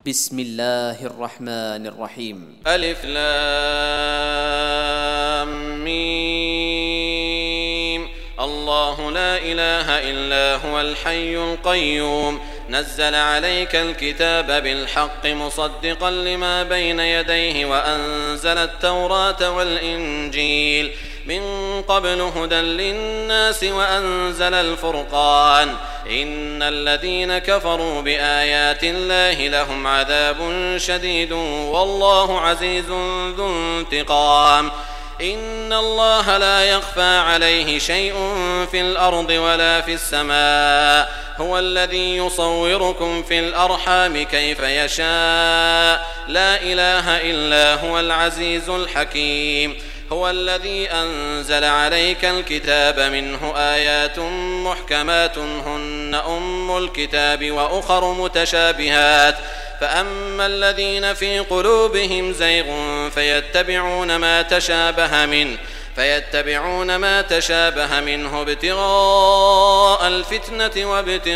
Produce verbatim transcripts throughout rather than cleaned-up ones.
بسم الله الرحمن الرحيم. ألف لام ميم. الله لا إله إلا هو الحي القيوم نزل عليك الكتاب بالحق مصدقا لما بين يديه وأنزل التوراة والإنجيل من قبل هدى للناس وأنزل الفرقان إن الذين كفروا بآيات الله لهم عذاب شديد والله عزيز ذو انتقام. إن الله لا يخفى عليه شيء في الأرض ولا في السماء هو الذي يصوركم في الأرحام كيف يشاء لا إله إلا هو العزيز الحكيم. هو الذي أنزل عليك الكتاب منه آيات محكمات هن أم الكتاب وأخر متشابهات فأما الذين في قلوبهم زيغ فيتبعون ما تشابه منه فيتبعون ما تشابه منه ابتغاء الفتنة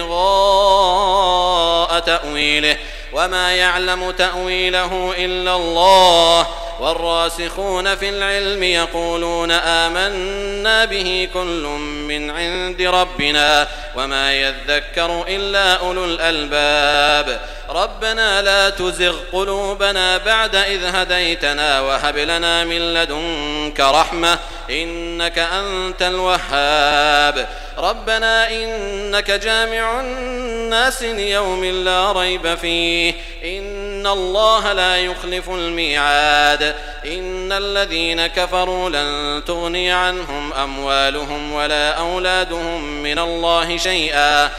وابتغاء تأويله وما يعلم تأويله إلا الله والراسخون في العلم يقولون آمنا به كل من عند ربنا وما يذكر إلا أولو الألباب. ربنا لا تزغ قلوبنا بعد إذ هديتنا وهب لنا من لدنك رحمة إنك أنت الوهاب. ربنا إنك جامع الناس ليوم لا ريب فيه إن الله لا يخلف الميعاد. إن الذين كفروا لن تغني عنهم أموالهم ولا أولادهم من الله شيئا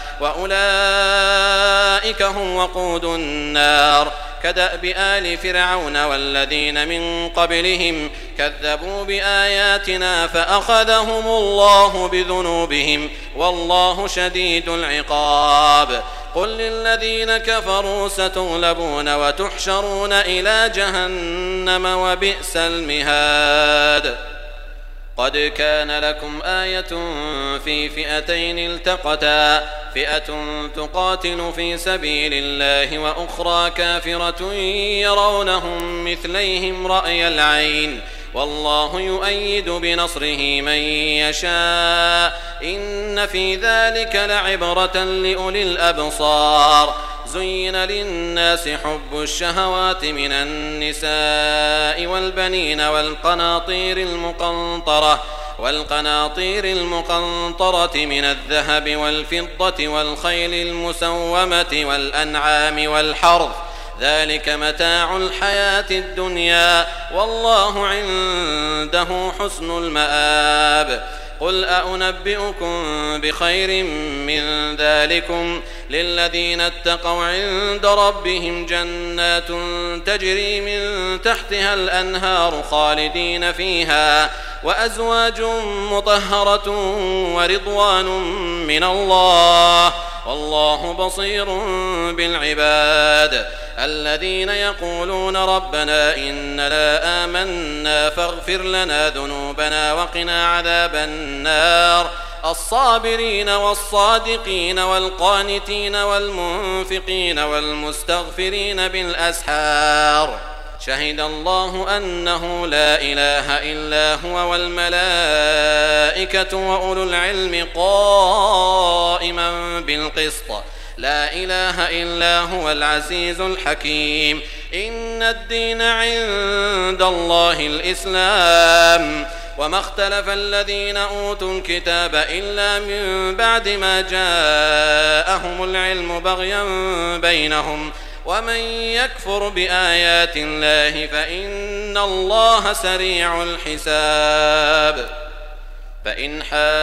وأولئك هم وقود النار كدأب آل فرعون والذين من قبلهم كذبوا بآياتنا فأخذهم الله بذنوبهم والله شديد العقاب. قل للذين كفروا ستغلبون وتحشرون إلى جهنم وبئس المهاد. قد كان لكم آية في فئتين التقتا فئة تقاتل في سبيل الله وأخرى كافرة يرونهم مثليهم رأي العين والله يؤيد بنصره من يشاء إن في ذلك لعبرة لأولي الأبصار. زين للناس حب الشهوات من النساء والبنين والقناطير المقنطرة والقناطير المقنطرة من الذهب والفضة والخيل المسومة والأنعام والحرث ذلك متاع الحياة الدنيا والله عنده حسن المآب. قل أنبئكم بخير من ذلكم للذين اتقوا عند ربهم جنات تجري من تحتها الأنهار خالدين فيها وأزواج مطهرة ورضوان من الله والله بصير بالعباد. الذين يقولون ربنا إننا آمنا فاغفر لنا ذنوبنا وقنا عذاب النار الصابرين والصادقين والقانتين والمنفقين والمستغفرين بالأسحار شهد الله أنه لا إله إلا هو والملائكة وأولو العلم قائما بالقسط لا إله إلا هو العزيز الحكيم. إن الدين عند الله الإسلام وما اختلف الذين أوتوا الكتاب إلا من بعد ما جاءهم العلم بغيا بينهم ومن يكفر بآيات الله فإن الله سريع الحساب. فإن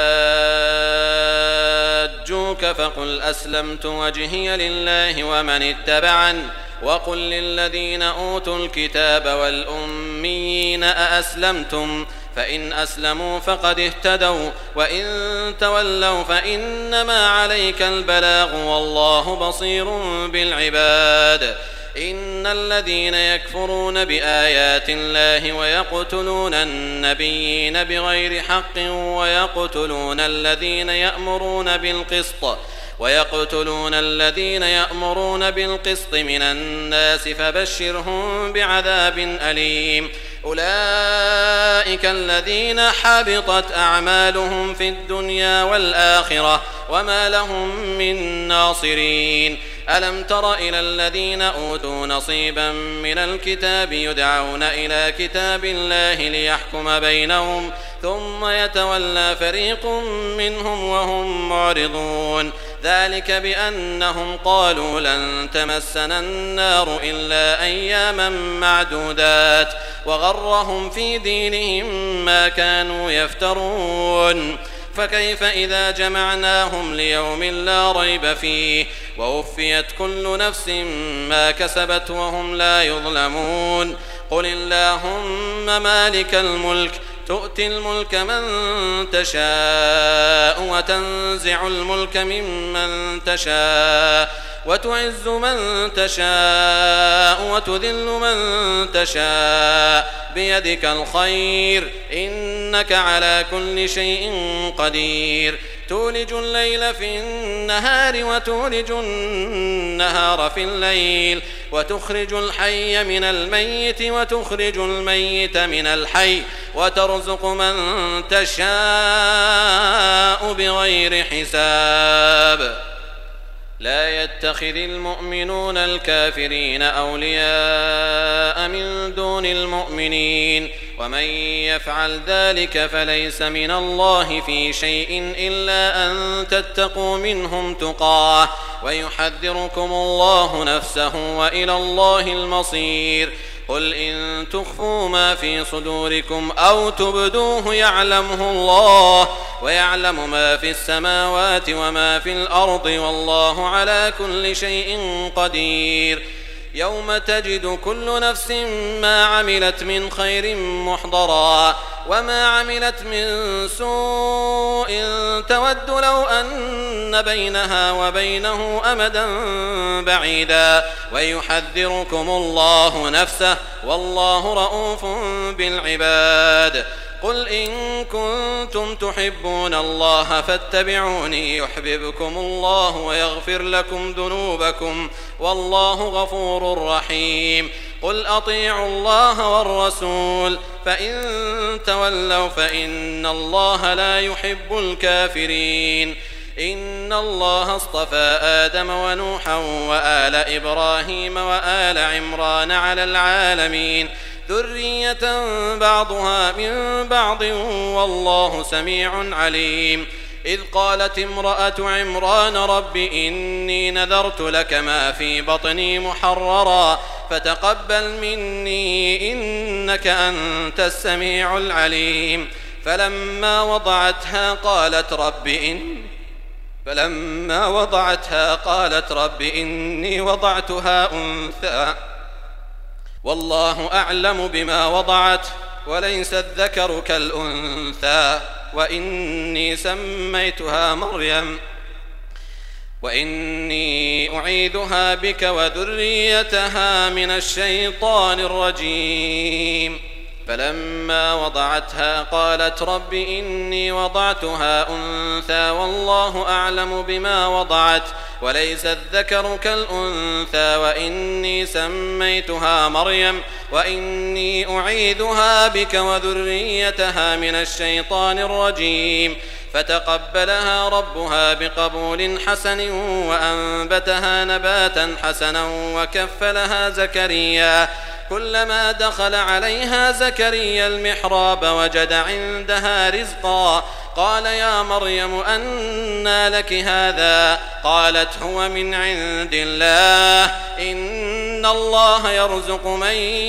حاجوك فقل أسلمت وجهي لله ومن اتبعني وقل للذين أوتوا الكتاب والأميين أأسلمتم فإن أسلموا فقد اهتدوا وإن تولوا فإنما عليك البلاغ والله بصير بالعباد. إن الذين يكفرون بآيات الله ويقتلون النبيين بغير حق ويقتلون الذين يأمرون بالقسط ويقتلون الذين يأمرون بالقسط من الناس فبشرهم بعذاب أليم أولئك الذين حبطت أعمالهم في الدنيا والآخرة وما لهم من ناصرين ألم تر إلى الذين أوتوا نصيبا من الكتاب يدعون إلى كتاب الله ليحكم بينهم ثم يتولى فريق منهم وهم معرضون ذلك بأنهم قالوا لن تمسنا النار إلا أياما معدودات وغرهم في دينهم ما كانوا يفترون فكيف إذا جمعناهم ليوم لا ريب فيه ووفيت كل نفس ما كسبت وهم لا يظلمون قل اللهم مالك الملك تؤتي الملك من تشاء وتنزع الملك ممن تشاء وتعز من تشاء وتذل من تشاء بيدك الخير إنك على كل شيء قدير تولج الليل في النهار وتولج النهار في الليل وتخرج الحي من الميت وتخرج الميت من الحي وترزق من تشاء بغير حساب لا يتخذ المؤمنون الكافرين أولياء من دون المؤمنين ومن يفعل ذلك فليس من الله في شيء إلا أن تتقوا منهم تقاه ويحذركم الله نفسه وإلى الله المصير قل إن تخفوا ما في صدوركم أو تبدوه يعلمه الله ويعلم ما في السماوات وما في الأرض والله على كل شيء قدير يوم تجد كل نفس ما عملت من خير محضرا وما عملت من سوء تود لو أن بينها وبينه أمدا بعيدا ويحذركم الله نفسه والله رؤوف بالعباد قل إن كنتم تحبون الله فاتبعوني يحببكم الله ويغفر لكم ذنوبكم والله غفور رحيم قل أطيعوا الله والرسول فإن تولوا فإن الله لا يحب الكافرين إن الله اصطفى آدم ونوحا وآل إبراهيم وآل عمران على العالمين ذرية بعضها من بعض والله سميع عليم إذ قالت امرأة عمران رب إني نذرت لك ما في بطني محررا فتقبل مني إنك أنت السميع العليم فلما وضعتها قالت رب إن فلما وضعتها قالت رب إني وضعتها أنثى والله أعلم بما وضعت وليس الذكر كالأنثى وإني سميتها مريم وإني أعيذها بك وذريتها من الشيطان الرجيم فلما وضعتها قالت رب إني وضعتها أنثى والله أعلم بما وضعت وليس الذكر كالأنثى وإني سميتها مريم وإني أعيذها بك وذريتها من الشيطان الرجيم فتقبلها ربها بقبول حسن وأنبتها نباتا حسنا وكفلها زكريا كلما دخل عليها زكريا المحراب وجد عندها رزقا قال يا مريم أنى لك هذا قالت هو من عند الله إن الله يرزق من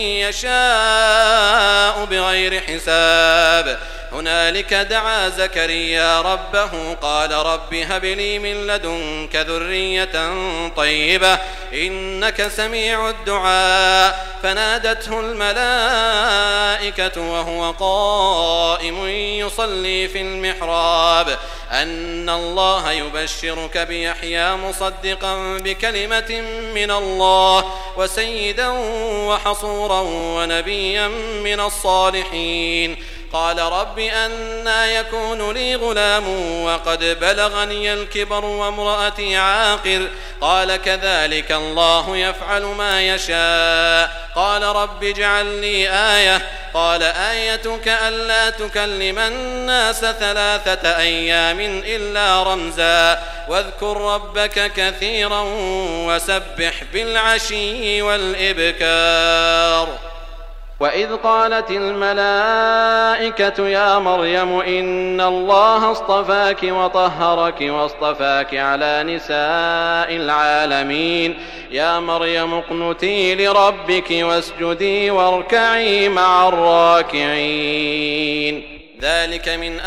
يشاء بغير حساب هنالك دعا زكريا ربه قال رب هب لي من لدنك ذرية طيبة إنك سميع الدعاء فنادته الملائكة وهو قائم يصلي في المحراب أن الله يبشرك بيحيى مصدقا بكلمة من الله وسيدا وحصورا ونبيا من الصالحين قال رب أنى يكون لي غلام وقد بلغني الكبر وامرأتي عاقر قال كذلك الله يفعل ما يشاء قال رب اجعل لي آية قال آيتك ألا تكلم الناس ثلاثة أيام إلا رمزا واذكر ربك كثيرا وسبح بالعشي والإبكار. وإذ قالت الملائكة يا مريم إن الله اصطفاك وطهرك واصطفاك على نساء العالمين يا مريم اقنتي لربك واسجدي واركعي مع الراكعين. ذلك من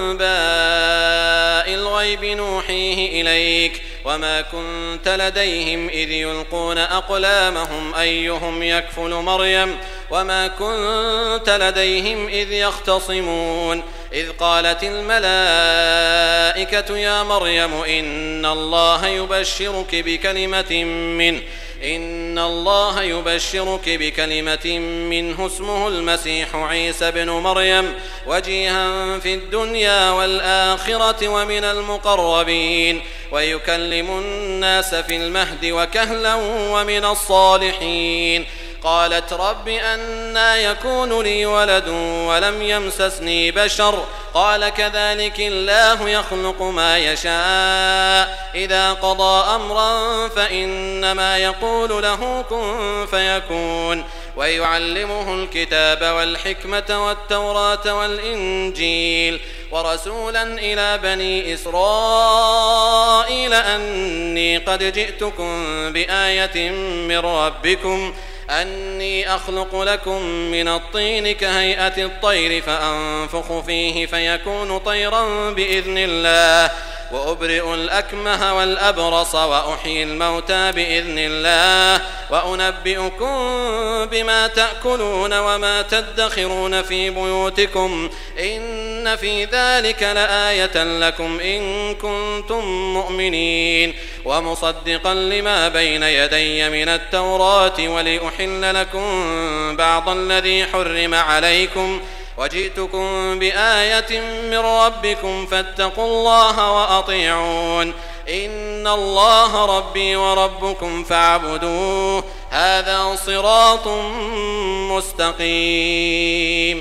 أنباء الغيب نوحيه إليك وما كنت لديهم إذ يلقون أقلامهم أيهم يكفل مريم وما كنت لديهم إذ يختصمون. إذ قالت الملائكة يا مريم إن الله يبشرك بكلمة منه إن الله يبشرك بكلمة منه اسمه المسيح عيسى بن مريم وجيها في الدنيا والآخرة ومن المقربين ويكلم الناس في المهد وكهلا ومن الصالحين. قالت رب أنى يكون لي ولد ولم يمسسني بشر قال كذلك الله يخلق ما يشاء إذا قضى أمرا فإنما يقول له كن فيكون. ويعلمه الكتاب والحكمة والتوراة والإنجيل ورسولا إلى بني إسرائيل أني قد جئتكم بآية من ربكم أني أخلق لكم من الطين كهيئة الطير فأنفخ فيه فيكون طيرا بإذن الله وأبرئ الأكمه والأبرص وأحيي الموتى بإذن الله وأنبئكم بما تأكلون وما تدخرون في بيوتكم إن في ذلك لآية لكم إن كنتم مؤمنين ومصدقا لما بين يدي من التوراة ولأحل لكم بعض الذي حرم عليكم وجئتكم بآية من ربكم فاتقوا الله وأطيعون إن الله ربي وربكم فاعبدوه هذا صراط مستقيم.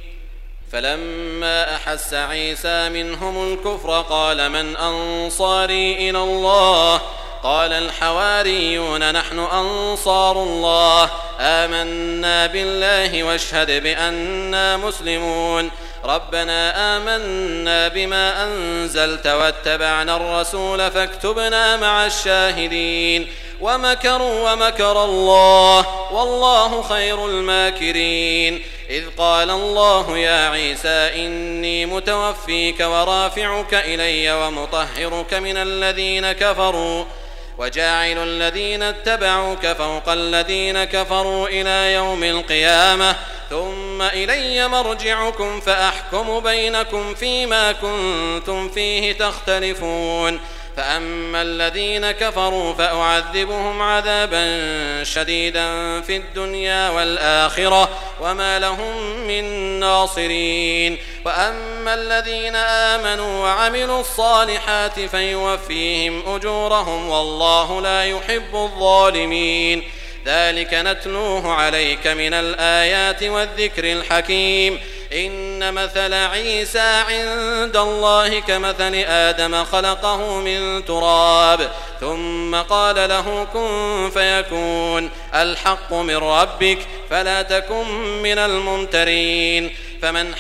فلما أحس عيسى منهم الكفر قال من أنصاري إلى الله قال الحواريون نحن أنصار الله آمنا بالله واشهد بأننا مسلمون ربنا آمنا بما أنزلت واتبعنا الرسول فاكتبنا مع الشاهدين ومكروا ومكر الله والله خير الماكرين. إذ قال الله يا عيسى إني متوفيك ورافعك إلي ومطهرك من الذين كفروا وجاعل الذين اتبعوك فوق الذين كفروا إلى يوم القيامة ثم إلي مرجعكم فأحكم بينكم فيما كنتم فيه تختلفون فأما الذين كفروا فأعذبهم عذابا شديدا في الدنيا والآخرة وما لهم من ناصرين وأما الذين آمنوا وعملوا الصالحات فيوفيهم أجورهم والله لا يحب الظالمين. ذلك نتلوه عليك من الآيات والذكر الحكيم. إن مثل عيسى عند الله كمثل آدم خلقه من تراب ثم قال له كن فيكون الحق من ربك فلا تكن من الممترين. فمن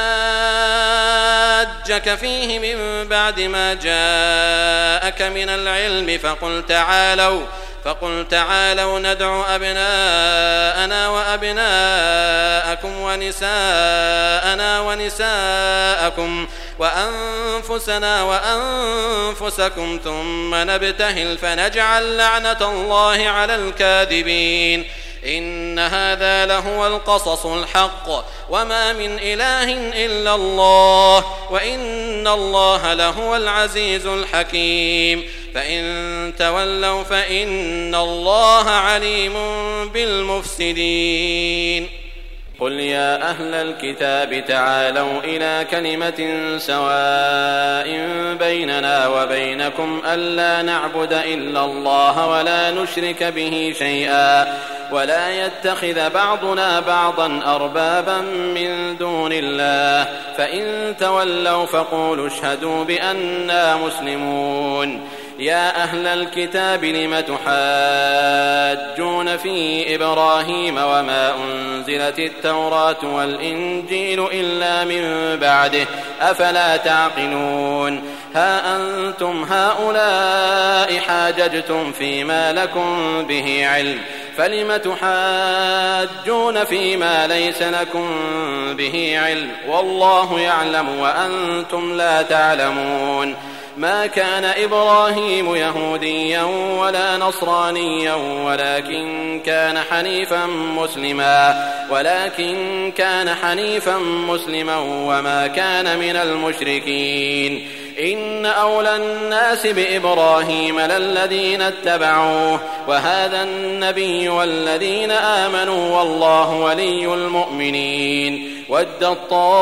حاجك فيه من بعد ما جاءك من العلم فقل تعالوا فقل تعالوا ندع أبناءنا وأبناءكم ونساءنا ونساءكم وأنفسنا وأنفسكم ثم نبتهل فنجعل لعنة الله على الكاذبين. إن هذا لهو القصص الحق وما من إله إلا الله وإن الله لهو العزيز الحكيم. فإن تولوا فإن الله عليم بالمفسدين. قل يا أهل الكتاب تعالوا إلى كلمة سواء بيننا وبينكم ألا نعبد إلا الله ولا نشرك به شيئا ولا يتخذ بعضنا بعضا أربابا من دون الله فإن تولوا فقولوا اشهدوا بأننا مسلمون يا أهل الكتاب لم تحاجون في إبراهيم وما أنزلت التوراة والإنجيل إلا من بعده أفلا تعقلون ها أنتم هؤلاء حاججتم فيما لكم به علم فلم تحاجون فيما ليس لكم به علم والله يعلم وأنتم لا تعلمون ما كان إبراهيم يهوديا ولا نصرانيا ولكن كان حنيفا مسلما ولكن كان حنيفا مسلما وما كان من المشركين إن أولى الناس بإبراهيم للذين اتبعوه وهذا النبي والذين آمنوا والله ولي المؤمنين ودت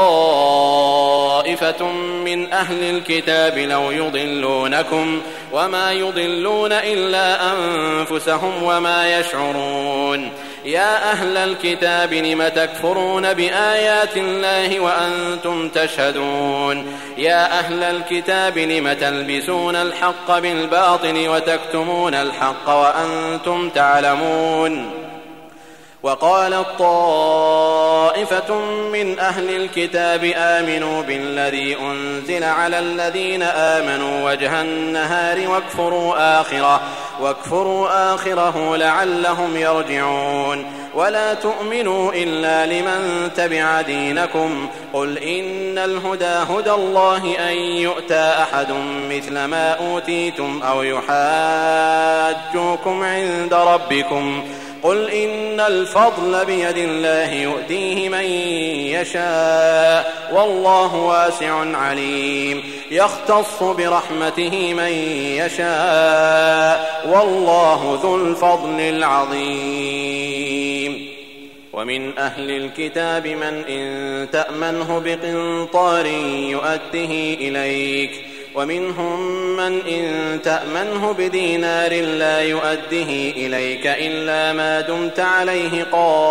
طائفة من أهل الكتاب لو يضلونكم وما يضلون إلا أنفسهم وما يشعرون يا أهل الكتاب لم تكفرون بآيات الله وأنتم تشهدون يا أهل الكتاب لم تلبسون الحق بالباطل وتكتمون الحق وأنتم تعلمون وقالت طائفة من أهل الكتاب آمنوا بالذي أنزل على الذين آمنوا وجه النهار واكفروا آخره واكفروا آخره لعلهم يرجعون ولا تؤمنوا إلا لمن تبع دينكم قل إن الهدى هدى الله أن يؤتى أحد مثل ما أوتيتم أو يحاجوكم عند ربكم قل إن الفضل بيد الله يؤتيه من يشاء والله واسع عليم يختص برحمته من يشاء والله ذو الفضل العظيم ومن أهل الكتاب من إن تأمنه بقنطار يؤده إليك ومنهم من إن تأمنه بدينار لا يؤده إليك إلا ما دمت عليه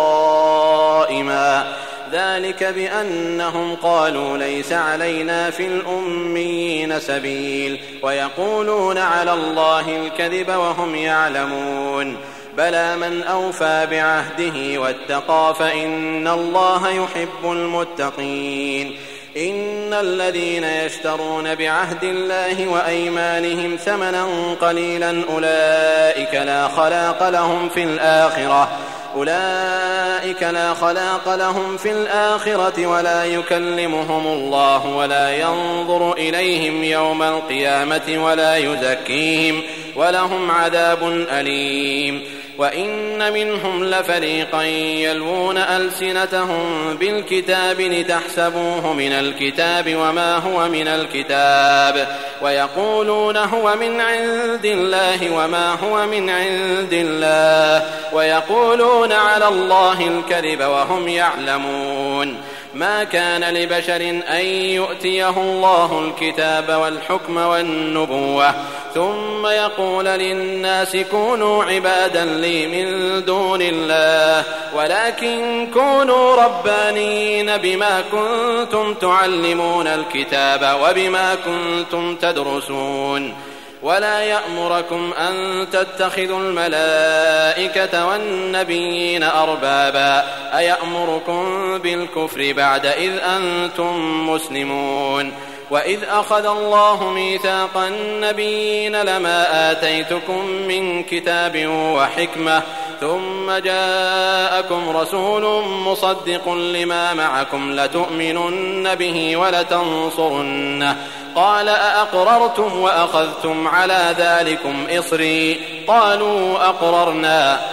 قائما ذلك بأنهم قالوا ليس علينا في الأميين سبيل ويقولون على الله الكذب وهم يعلمون بلى من أوفى بعهده واتقى فإن الله يحب المتقين إن الذين يشترون بعهد الله وأيمانهم ثمنا قليلا أولئك لا خلاق لهم في الآخرة أولئك لا خلاق لهم في الآخرة ولا يكلمهم الله ولا ينظر إليهم يوم القيامة ولا يزكيهم ولهم عذاب أليم وإن منهم لفريقا يلوون ألسنتهم بالكتاب لتحسبوه من الكتاب وما هو من الكتاب ويقولون هو من عند الله وما هو من عند الله ويقولون على الله الكذب وهم يعلمون ما كان لبشر أن يؤتيه الله الكتاب والحكم والنبوة ثم يقول للناس كونوا عبادا لي من دون الله ولكن كونوا ربانين بما كنتم تعلمون الكتاب وبما كنتم تدرسون ولا يأمركم أن تتخذوا الملائكة والنبيين أربابا أيأمركم بالكفر بعد إذ أنتم مسلمون وإذ أخذ الله ميثاق النبيين لما آتيتكم من كتاب وحكمة ثم جاءكم رسول مصدق لما معكم لتؤمنن به ولتنصرنه قال أأقررتم وأخذتم على ذلكم إصري قالوا أقررنا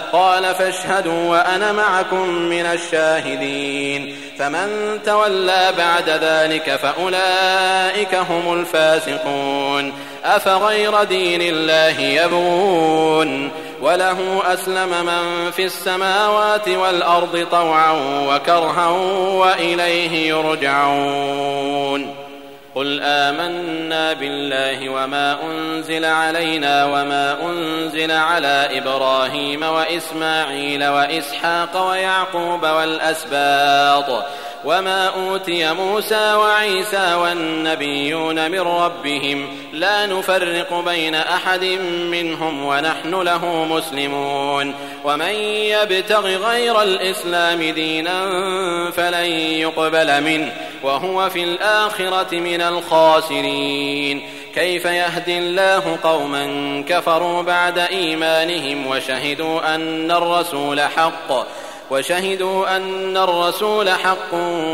قال فاشهدوا وأنا معكم من الشاهدين فمن تولى بعد ذلك فأولئك هم الفاسقون أفغير دين الله يبغون وله أسلم من في السماوات والأرض طوعا وكرها وإليه يرجعون قل آمنا بالله وما أنزل علينا وما أنزل على إبراهيم وإسماعيل وإسحاق ويعقوب والأسباط وما أوتي موسى وعيسى والنبيون من ربهم لا نفرق بين أحد منهم ونحن له مسلمون ومن يبتغ غير الإسلام دينا فلن يقبل منه وهو في الآخرة من الخاسرين كيف يهدي الله قوما كفروا بعد إيمانهم وشهدوا أن الرسول حق وشهدوا أن الرسول حق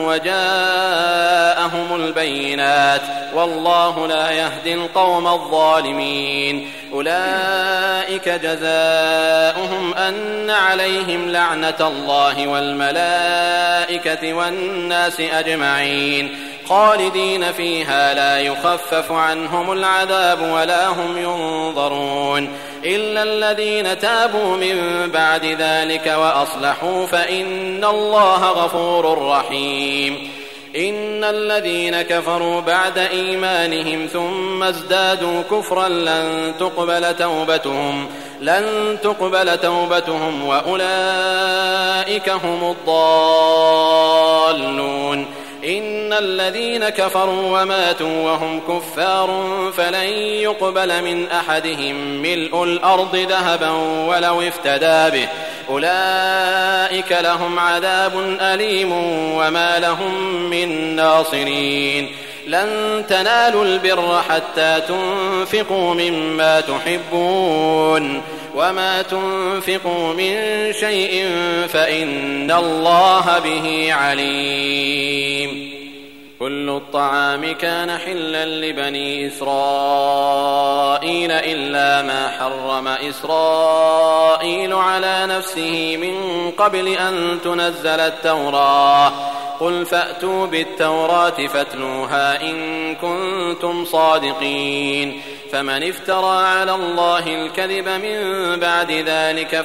وجاءهم البينات والله لا يهدي القوم الظالمين أولئك جزاؤهم أن عليهم لعنة الله والملائكة والناس أجمعين خالدين فيها لا يخفف عنهم العذاب ولا هم ينظرون إلا الذين تابوا من بعد ذلك وأصلحوا فإن الله غفور رحيم إن الذين كفروا بعد إيمانهم ثم ازدادوا كفرا لن تقبل توبتهم لن تقبل توبتهم وأولئك هم الضالون إن الذين كفروا وماتوا وهم كفار فلن يقبل من أحدهم ملء الأرض ذهبا ولو افتدى به أولئك لهم عذاب أليم وما لهم من ناصرين لن تنالوا البر حتى تنفقوا مما تحبون وما تنفقوا من شيء فإن الله به عليم كل الطعام كان حلا لبني إسرائيل إلا ما حرم إسرائيل على نفسه من قبل أن تنزل التوراة قل فأتوا بالتوراة فاتلوها إن كنتم صادقين فمن افترى على الله الكذب من بعد ذلك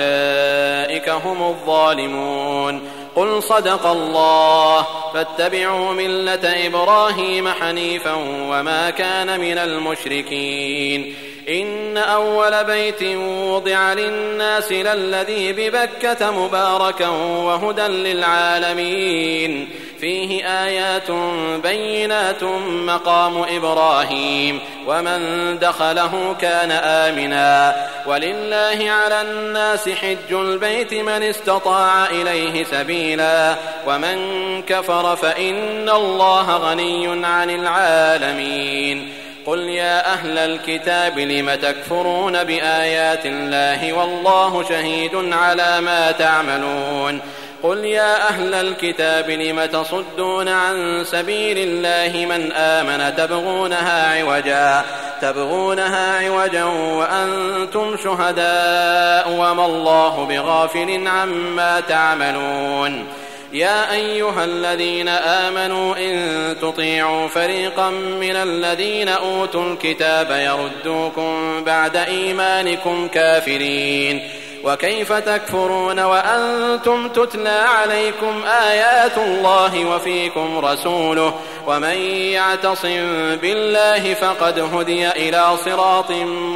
فأولئك هم الظالمون قل صدق الله فاتبعوا ملة إبراهيم حنيفا وما كان من المشركين إن أول بيت وضع للناس للذي ببكة مباركا وهدى للعالمين فيه آيات بينات مقام إبراهيم ومن دخله كان آمنا ولله على الناس حج البيت من استطاع إليه سبيلا ومن كفر فإن الله غني عن العالمين قل يا أهل الكتاب لم تكفرون بآيات الله والله شهيد على ما تعملون قل يا أهل الكتاب لم تصدون عن سبيل الله من آمن تبغونها عوجا تبغونها عوجا وأنتم شهداء وما الله بغافل عما تعملون يا أيها الذين آمنوا إن تطيعوا فريقا من الذين أوتوا الكتاب يردوكم بعد إيمانكم كافرين وكيف تكفرون وأنتم تتلى عليكم آيات الله وفيكم رسوله ومن يعتصم بالله فقد هدي إلى صراط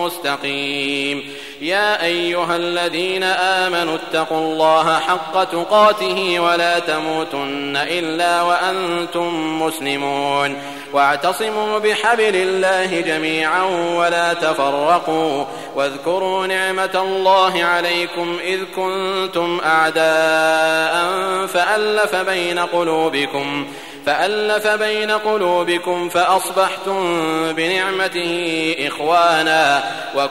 مستقيم يا أيها الذين آمنوا اتقوا الله حق تقاته ولا تموتن إلا وأنتم مسلمون واعتصموا بحبل الله جميعا ولا تفرقوا واذكروا نعمة الله عليكم إذ كنتم أعداء فألف بين قلوبكم فألف بين قلوبكم فأصبحتم بنعمته إخوانا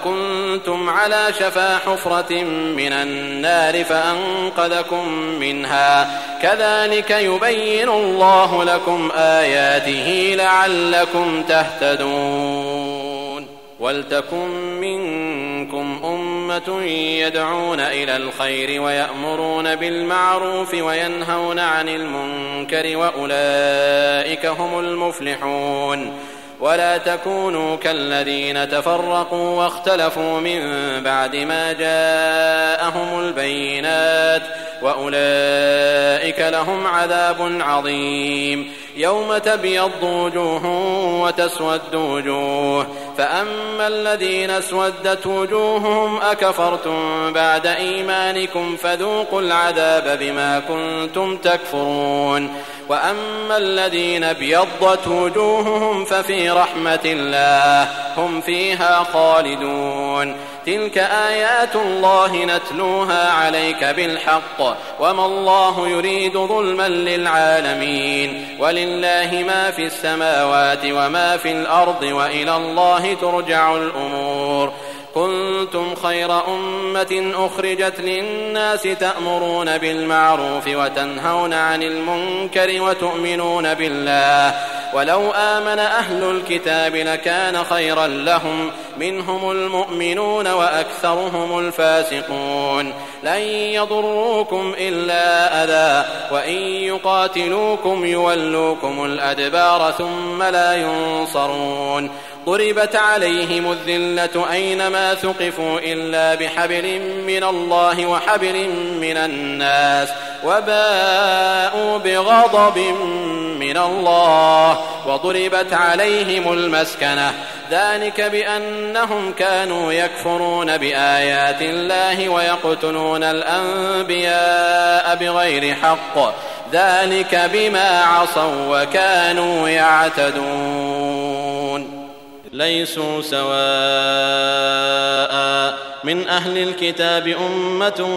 وكنتم على شفا حفرة من النار فأنقذكم منها كذلك يبين الله لكم آياته لعلكم تهتدون ولتكن منكم أمة أمة يدعون إلى الخير ويأمرون بالمعروف وينهون عن المنكر وأولئك هم المفلحون ولا تكونوا كالذين تفرقوا واختلفوا من بعد ما جاءهم البينات وأولئك لهم عذاب عظيم يوم تبيض وجوه وتسود وجوه فأما الذين اسودت وجوههم أكفرتم بعد إيمانكم فذوقوا العذاب بما كنتم تكفرون وأما الذين ابيضت وجوههم ففي رحمة الله هم فيها خالدون تلك آيات الله نتلوها عليك بالحق وما الله يريد ظلما للعالمين ولله ما في السماوات وما في الأرض وإلى الله ترجع الأمور كنتم خير أمة أخرجت للناس تأمرون بالمعروف وتنهون عن المنكر وتؤمنون بالله ولو آمن أهل الكتاب لكان خيرا لهم منهم المؤمنون وأكثرهم الفاسقون لن يضروكم إلا أذى وإن يقاتلوكم يولوكم الأدبار ثم لا ينصرون ضربت عليهم الذلة أينما ثقفوا إلا بحبل من الله وحبل من الناس وباءوا بغضب من الله وضربت عليهم المسكنة ذلك بأنهم كانوا يكفرون بآيات الله ويقتلون الأنبياء بغير حق ذلك بما عصوا وكانوا يعتدون ليسوا سواء من أهل الكتاب أمة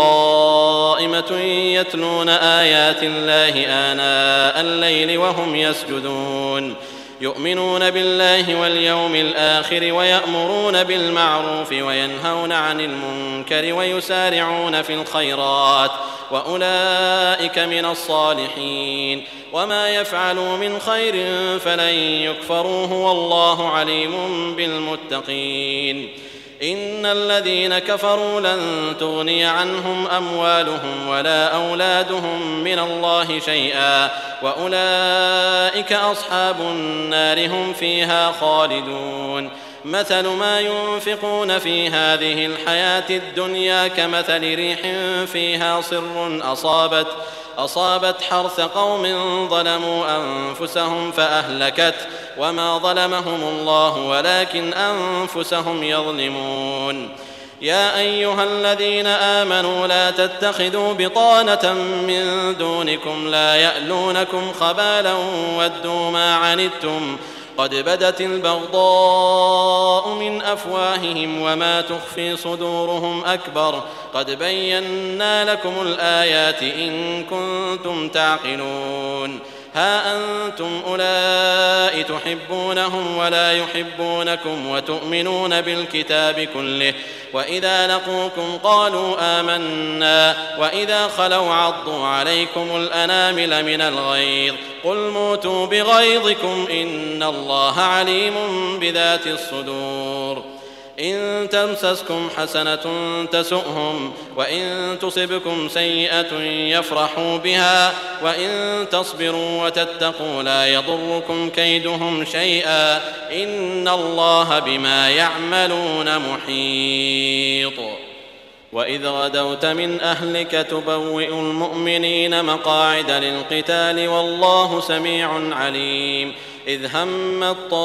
قائمة يتلون آيات الله آناء الليل وهم يسجدون يؤمنون بالله واليوم الآخر ويأمرون بالمعروف وينهون عن المنكر ويسارعون في الخيرات وأولئك من الصالحين وما يفعلوا من خير فلن يكفروه والله عليم بالمتقين إن الذين كفروا لن تغني عنهم أموالهم ولا أولادهم من الله شيئا وأولئك أصحاب النار هم فيها خالدون مثل ما ينفقون في هذه الحياة الدنيا كمثل ريح فيها صر أصابت أصابت حرث قوم ظلموا أنفسهم فأهلكت وما ظلمهم الله ولكن أنفسهم يظلمون يا أيها الذين آمنوا لا تتخذوا بطانة من دونكم لا يألونكم خبالا ودوا ما عنتم قد بدت البغضاء من أفواههم وما تخفي صدورهم أكبر قد بينا لكم الآيات إن كنتم تعقلون ها أنتم أولئك تحبونهم ولا يحبونكم وتؤمنون بالكتاب كله وإذا لقوكم قالوا آمنا وإذا خلوا عضوا عليكم الأنامل من الغيظ قل موتوا بغيظكم إن الله عليم بذات الصدور إن تمسسكم حسنة تسؤهم وإن تصبكم سيئة يفرحوا بها وإن تصبروا وتتقوا لا يضركم كيدهم شيئا إن الله بما يعملون محيط وإذ غدوت من أهلك تبوئ المؤمنين مقاعد للقتال والله سميع عليم إذ هم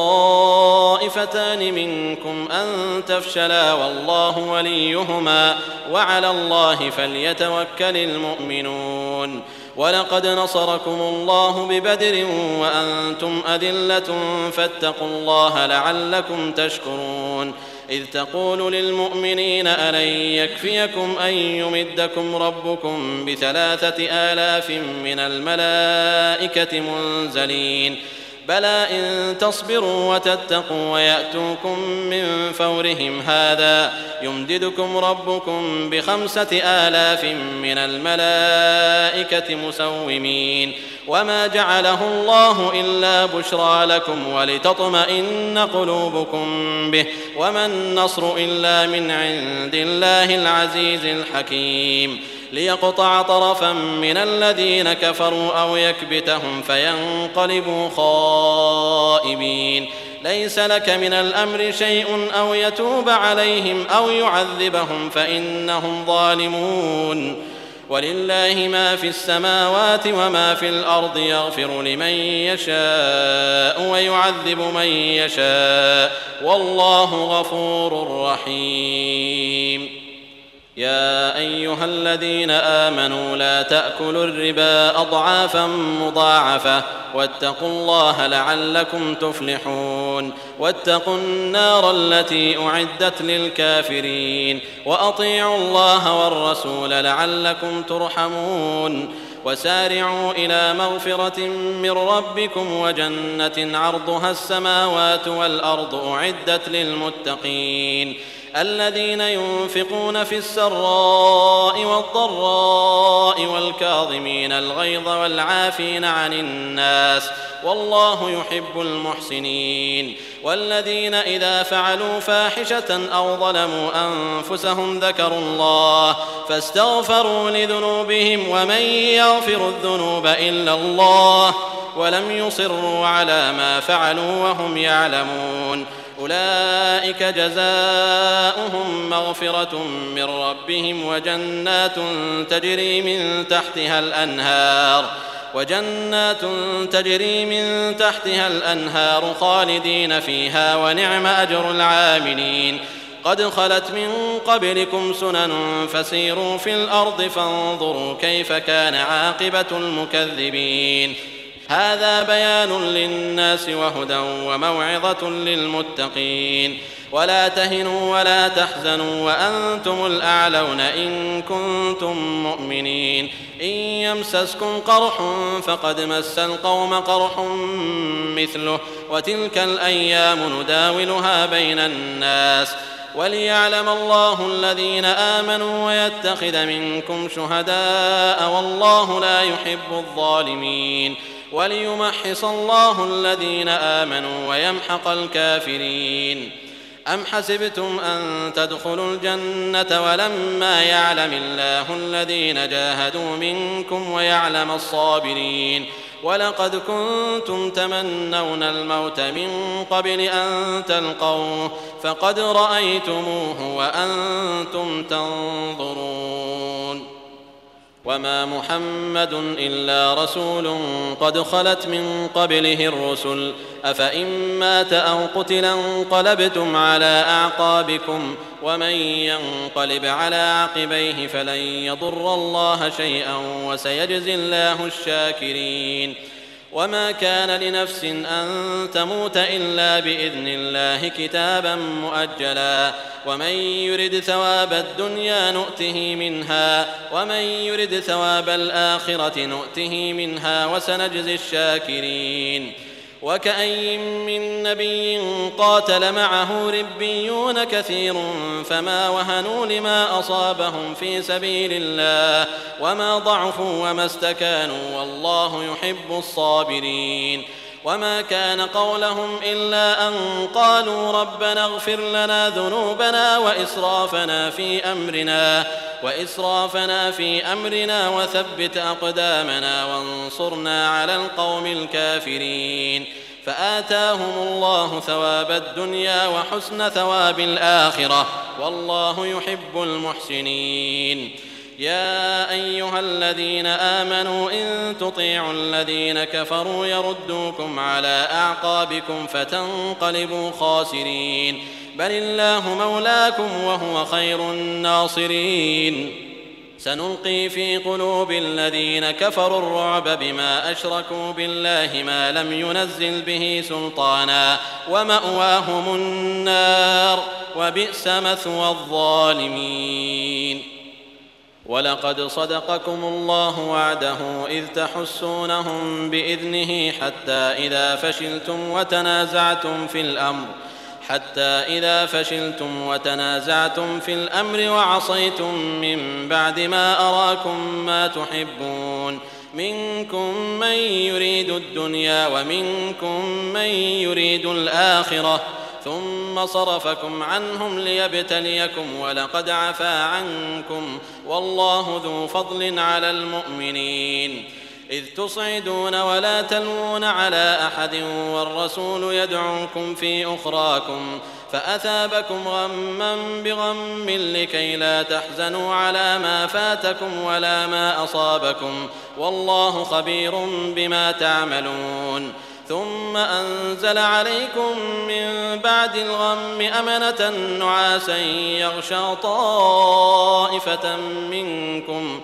الطائفتان منكم أن تفشلا والله وليهما وعلى الله فليتوكل المؤمنون ولقد نصركم الله ببدر وأنتم أذلة فاتقوا الله لعلكم تشكرون إذ تقول للمؤمنين ألن يكفيكم أن يمدكم ربكم بثلاثة آلاف من الملائكة منزلين بلى إن تصبروا وتتقوا ويأتوكم من فورهم هذا يمددكم ربكم بخمسة آلاف من الملائكة مسومين وما جعله الله إلا بشرى لكم ولتطمئن قلوبكم به وما النصر إلا من عند الله العزيز الحكيم ليقطع طرفا من الذين كفروا أو يكبتهم فينقلبوا خائبين ليس لك من الأمر شيء أو يتوب عليهم أو يعذبهم فإنهم ظالمون ولله ما في السماوات وما في الأرض يغفر لمن يشاء ويعذب من يشاء والله غفور رحيم يا أيها الذين آمنوا لا تأكلوا الربا أضعافا مضاعفة واتقوا الله لعلكم تفلحون واتقوا النار التي أعدت للكافرين وأطيعوا الله والرسول لعلكم ترحمون وسارعوا إلى مغفرة من ربكم وجنة عرضها السماوات والأرض أعدت للمتقين الذين ينفقون في السراء والضراء والكاظمين الغيظ والعافين عن الناس والله يحب المحسنين والذين إذا فعلوا فاحشة أو ظلموا أنفسهم ذكروا الله فاستغفروا لذنوبهم ومن يغفر الذنوب إلا الله ولم يصروا على ما فعلوا وهم يعلمون أولئك جزاؤهم مغفرة من ربهم وجنات تجري من تحتها الأنهار وجنات تجري من تحتها الأنهار خالدين فيها ونعم أجر العاملين قد خلت من قبلكم سنن فسيروا في الأرض فانظروا كيف كان عاقبة المكذبين هذا بيان للناس وهدى وموعظة للمتقين ولا تهنوا ولا تحزنوا وأنتم الأعلون إن كنتم مؤمنين إن يمسسكم قرح فقد مس القوم قرح مثله وتلك الأيام نداولها بين الناس وليعلم الله الذين آمنوا ويتخذ منكم شهداء والله لا يحب الظالمين وليمحص الله الذين آمنوا ويمحق الكافرين أم حسبتم أن تدخلوا الجنة ولما يعلم الله الذين جاهدوا منكم ويعلم الصابرين ولقد كنتم تمنون الموت من قبل أن تلقوه فقد رأيتموه وأنتم تنظرون وما محمد إلا رسول قد خلت من قبله الرسل أفإن مات أو قتل انقلبتم على أعقابكم ومن ينقلب على عقبيه فلن يضر الله شيئا وسيجزي الله الشاكرين وما كان لنفس أن تموت إلا بإذن الله كتابا مؤجلا ومن يرد ثواب الدنيا نؤته منها ومن يرد ثواب الآخرة نؤته منها وسنجزي الشاكرين وكأي من نبي قاتل معه ربيون كثير فما وهنوا لما أصابهم في سبيل الله وما ضعفوا وما استكانوا والله يحب الصابرين وما كان قولهم إلا أن قالوا ربنا اغفر لنا ذنوبنا وإسرافنا في أمرنا وإسرافنا في أمرنا وثبت أقدامنا وانصرنا على القوم الكافرين فآتاهم الله ثواب الدنيا وحسن ثواب الآخرة والله يحب المحسنين يا أيها الذين آمنوا إن تطيعوا الذين كفروا يردوكم على أعقابكم فتنقلبوا خاسرين بل الله مولاكم وهو خير الناصرين سنلقي في قلوب الذين كفروا الرعب بما أشركوا بالله ما لم ينزل به سلطانا ومأواهم النار وبئس مثوى الظالمين ولقد صدقكم الله وعده إذ تحسونهم بإذنه حتى إذا فشلتم وتنازعتم في الأمر حتى إذا فشلتم وتنازعتم في الأمر وعصيتم من بعد ما أراكم ما تحبون منكم من يريد الدنيا ومنكم من يريد الآخرة ثم صرفكم عنهم ليبتليكم ولقد عفا عنكم والله ذو فضل على المؤمنين إذ تصعدون ولا تلوون على أحد والرسول يدعوكم في أخراكم فأثابكم غما بغم لكي لا تحزنوا على ما فاتكم ولا ما أصابكم والله خبير بما تعملون ثم أنزل عليكم من بعد الغم أمنة نعاسا يغشى طائفة منكم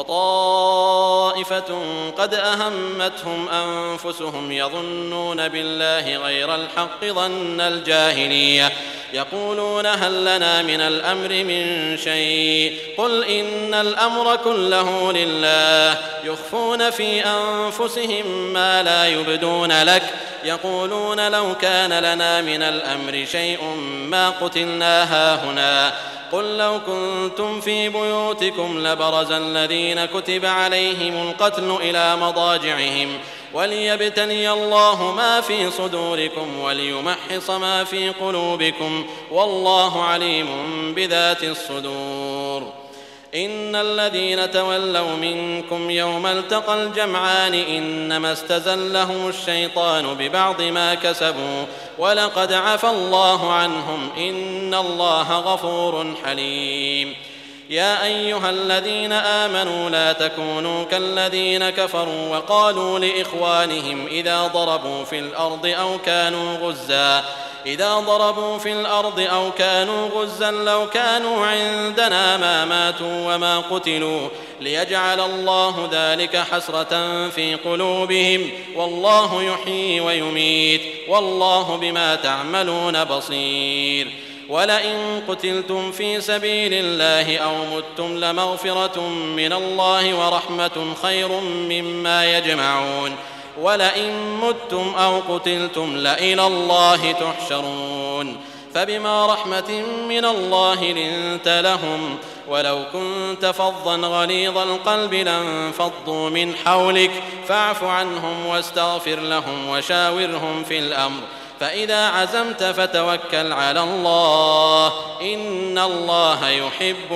وطائفة قد أهمتهم أنفسهم يظنون بالله غير الحق ظن الجاهلية يقولون هل لنا من الأمر من شيء قل إن الأمر كله لله يخفون في أنفسهم ما لا يبدون لك يقولون لو كان لنا من الأمر شيء ما قتلنا هاهنا قل لو كنتم في بيوتكم لبرز الذين كتب عليهم القتل إلى مضاجعهم وليبتلي الله ما في صدوركم وليمحص ما في قلوبكم والله عليم بذات الصدور إن الذين تولوا منكم يوم التقى الجمعان إنما استزلهم الشيطان ببعض ما كسبوا ولقد عفا الله عنهم إن الله غفور حليم يا أيها الذين آمنوا لا تكونوا كالذين كفروا وقالوا لإخوانهم إذا ضربوا في الأرض أو كانوا غزا إذا ضربوا في الأرض أو كانوا غزا لو كانوا عندنا ما ماتوا وما قتلوا ليجعل الله ذلك حسرة في قلوبهم والله يحيي ويميت والله بما تعملون بصير ولئن قتلتم في سبيل الله أو متم لمغفرة من الله ورحمة خير مما يجمعون ولئن متم أو قتلتم لإلى الله تحشرون فبما رحمة من الله لنت لهم ولو كنت فظا غليظ القلب لانفضوا من حولك فاعف عنهم واستغفر لهم وشاورهم في الأمر فإذا عزمت فتوكل على الله إن الله يحب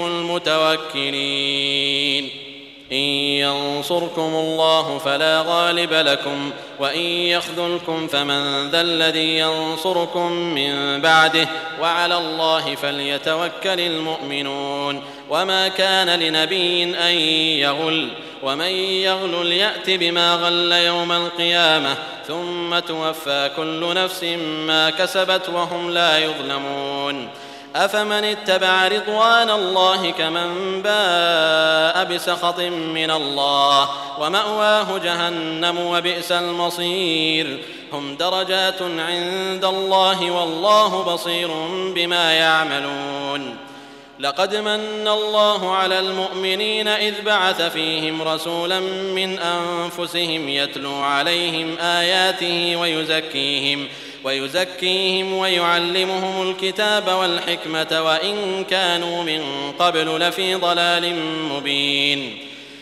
المتوكلين إن ينصركم الله فلا غالب لكم وإن يخذلكم فمن ذا الذي ينصركم من بعده وعلى الله فليتوكل المؤمنون وما كان لنبي أن يغل ومن يغل يأت بما غل يوم القيامة ثم توفى كل نفس ما كسبت وهم لا يظلمون أفمن اتبع رضوان الله كمن باء بسخط من الله ومأواه جهنم وبئس المصير هم درجات عند الله والله بصير بما يعملون لقد من الله على المؤمنين إذ بعث فيهم رسولا من أنفسهم يتلو عليهم آياته ويزكيهم ويزكيهم ويعلمهم الكتاب والحكمة وإن كانوا من قبل لفي ضلال مبين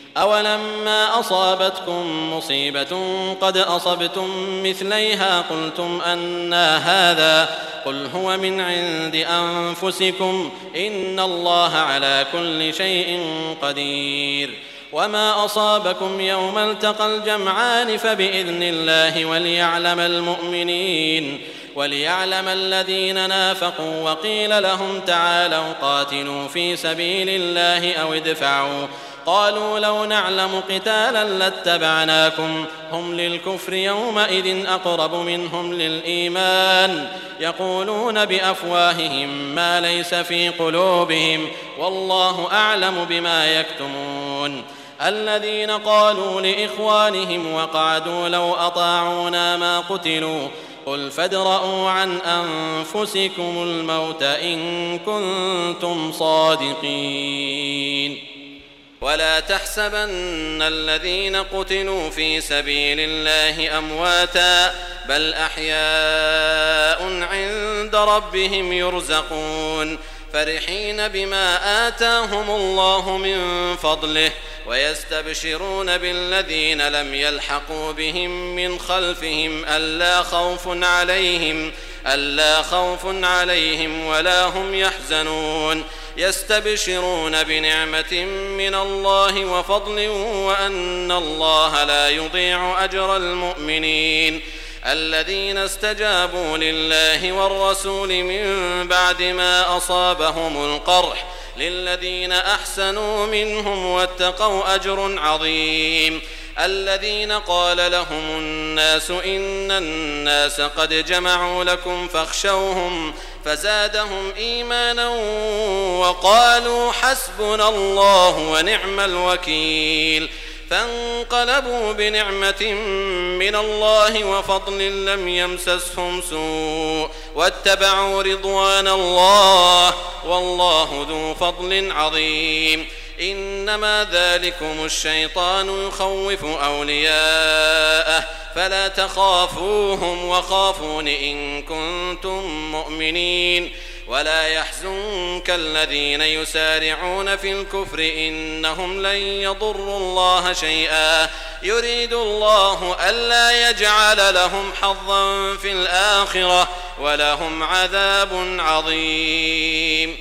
أولما أصابتكم مصيبة قد أصبتم مثليها قلتم أنى هذا قل هو من عند أنفسكم إن الله على كل شيء قدير وما أصابكم يوم التقى الجمعان فبإذن الله وليعلم المؤمنين وليعلم الذين نافقوا وقيل لهم تعالوا قاتلوا في سبيل الله أو ادفعوا قالوا لو نعلم قتالا لاتبعناكم هم للكفر يومئذ أقرب منهم للإيمان يقولون بأفواههم ما ليس في قلوبهم والله أعلم بما يكتمون الذين قالوا لإخوانهم وقعدوا لو أطاعونا ما قتلوا قل فادرءوا عن أنفسكم الموت إن كنتم صادقين ولا تحسبن الذين قتلوا في سبيل الله أمواتا بل أحياء عند ربهم يرزقون فرحين بما آتاهم الله من فضله ويستبشرون بالذين لم يلحقوا بهم من خلفهم ألا خوف عليهم ألا خوف عليهم ولا هم يحزنون يستبشرون بنعمة من الله وفضل وأن الله لا يضيع أجر المؤمنين الذين استجابوا لله والرسول من بعد ما أصابهم القرح للذين أحسنوا منهم واتقوا أجر عظيم الذين قال لهم الناس إن الناس قد جمعوا لكم فاخشوهم فزادهم إيمانا وقالوا حسبنا الله ونعم الوكيل فانقلبوا بنعمة من الله وفضل لم يمسسهم سوء واتبعوا رضوان الله والله ذو فضل عظيم إنما ذلكم الشيطان يخوف أولياءه فلا تخافوهم وخافون إن كنتم مؤمنين ولا يحزنك الذين يسارعون في الكفر إنهم لن يضروا الله شيئا يريد الله ألا يجعل لهم حظا في الآخرة ولهم عذاب عظيم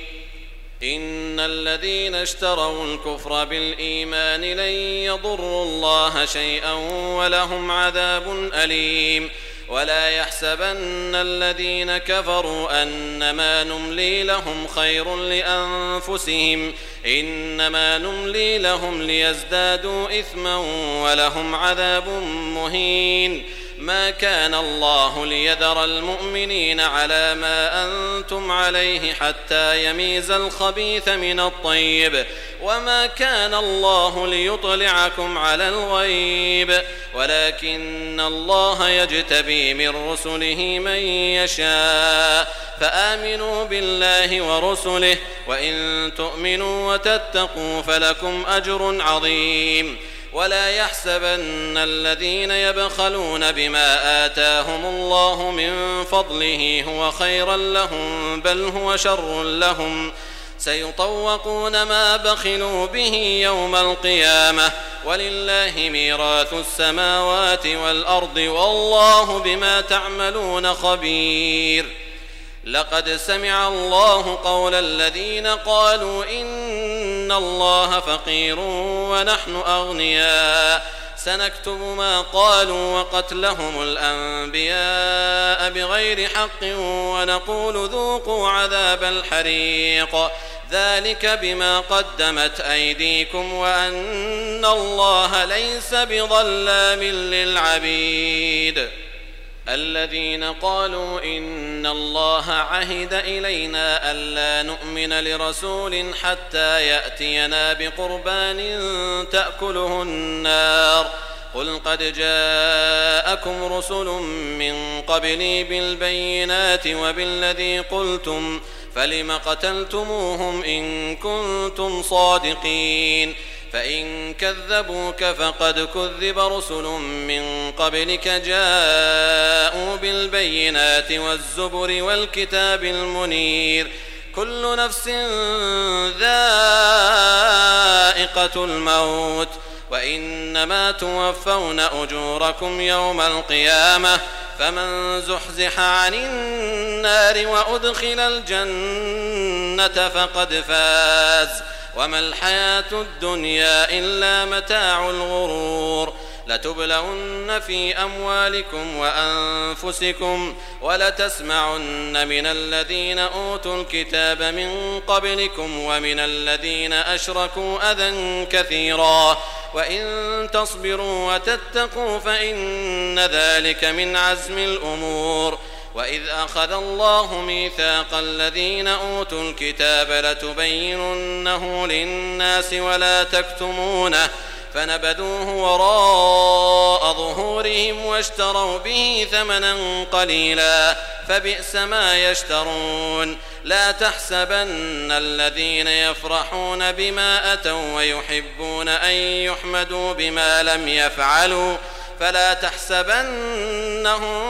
إن الذين اشتروا الكفر بالإيمان لن يضروا الله شيئا ولهم عذاب أليم ولا يحسبن الذين كفروا أنما نملي لهم خير لأنفسهم إنما نملي لهم ليزدادوا إثما ولهم عذاب مهين ما كان الله ليذر المؤمنين على ما أنتم عليه حتى يميز الخبيث من الطيب وما كان الله ليطلعكم على الغيب ولكن الله يجتبي من رسله من يشاء فآمنوا بالله ورسله وإن تؤمنوا وتتقوا فلكم أجر عظيم ولا يحسبن الذين يبخلون بما آتاهم الله من فضله هو خيرا لهم بل هو شر لهم سيطوقون ما بخلوا به يوم القيامة ولله ميراث السماوات والأرض والله بما تعملون خبير لقد سمع الله قول الذين قالوا إن الله فقير ونحن أغنياء سنكتب ما قالوا وقتلهم الأنبياء بغير حق ونقول ذوقوا عذاب الحريق ذلك بما قدمت أيديكم وأن الله ليس بظلام للعبيد الذين قالوا إن الله عهد إلينا ألا نؤمن لرسول حتى يأتينا بقربان تأكله النار قل قد جاءكم رسل من قبلي بالبينات وبالذي قلتم فلم قتلتموهم إن كنتم صادقين فإن كذبوك فقد كذب رسل من قبلك جاءوا بالبينات والزبر والكتاب المنير كل نفس ذائقة الموت وإنما توفون أجوركم يوم القيامة فمن زحزح عن النار وأدخل الجنة فقد فاز وما الحياة الدنيا إلا متاع الغرور لتبلون في أموالكم وأنفسكم ولتسمعن من الذين أوتوا الكتاب من قبلكم ومن الذين أشركوا أذى كثيرا وإن تصبروا وتتقوا فإن ذلك من عزم الأمور وإذ أخذ الله ميثاق الذين أوتوا الكتاب لتبيننه للناس ولا تكتمونه فنبذوه وراء وراء ظهورهم واشتروا به ثمنا قليلا فبئس ما يشترون. لا تحسبن الذين يفرحون بما أتوا ويحبون أن يحمدوا بما لم يفعلوا فلا تحسبنهم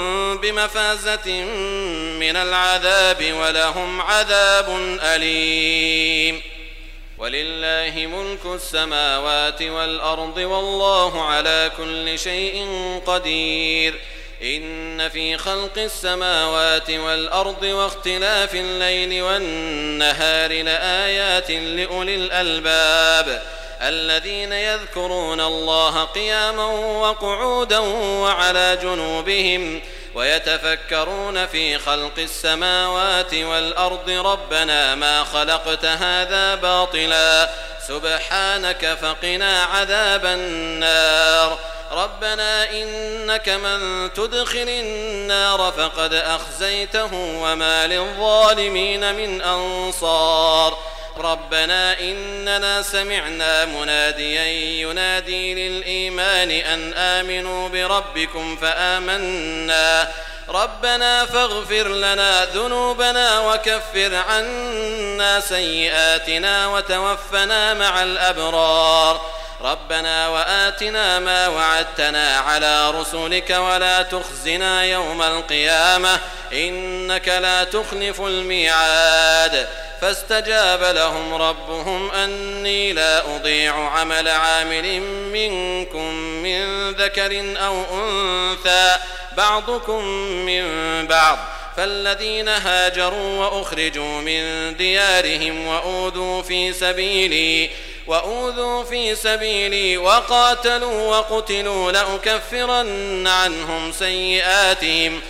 بمفازة من العذاب ولهم عذاب أليم. ولله ملك السماوات والأرض والله على كل شيء قدير. إن في خلق السماوات والأرض واختلاف الليل والنهار لآيات لأولي الألباب الذين يذكرون الله قياما وقعودا وعلى جنوبهم ويتفكرون في خلق السماوات والأرض ربنا ما خلقت هذا باطلا سبحانك فقنا عذاب النار. ربنا إنك من تدخل النار فقد أخزيته وما للظالمين من أنصار. ربنا إننا سمعنا مناديا ينادي للإيمان أن آمنوا بربكم فآمنا ربنا فاغفر لنا ذنوبنا وكفر عنا سيئاتنا وتوفنا مع الأبرار. ربنا وآتنا ما وعدتنا على رسلك ولا تخزنا يوم القيامة إنك لا تخلف الميعاد. فاستجاب لهم ربهم أني لا أضيع عمل عامل منكم من ذكر أو أنثى بعضكم من بعض فالذين هاجروا وأخرجوا من ديارهم وأوذوا في سبيلي وأوذوا في سبيلي وقاتلوا وقتلوا لأكفرن عنهم سيئاتهم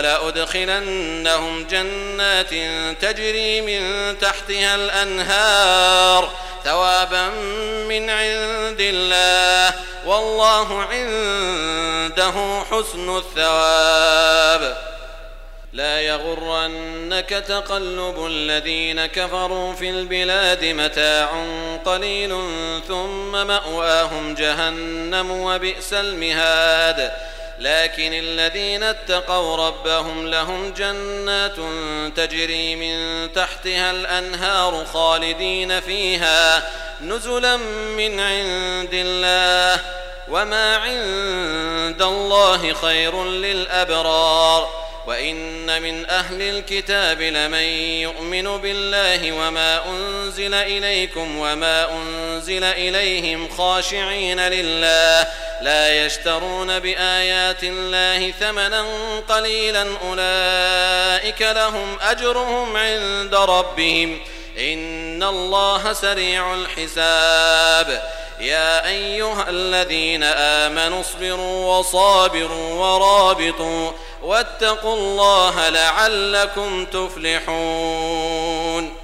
ولأدخلنهم جنات تجري من تحتها الأنهار ثوابا من عند الله والله عنده حسن الثواب. لا يغرنك تقلب الذين كفروا في البلاد متاع قليل ثم مأواهم جهنم وبئس المهاد. لكن الذين اتقوا ربهم لهم جنات تجري من تحتها الأنهار خالدين فيها نزلا من عند الله وما عند الله خير للأبرار. وإن من أهل الكتاب لمن يؤمن بالله وما أنزل إليكم وما أنزل إليهم خاشعين لله لا يشترون بآيات الله ثمنا قليلا أولئك لهم أجرهم عند ربهم إن الله سريع الحساب. يا أيها الذين آمنوا اصبروا وصابروا ورابطوا واتقوا الله لعلكم تفلحون.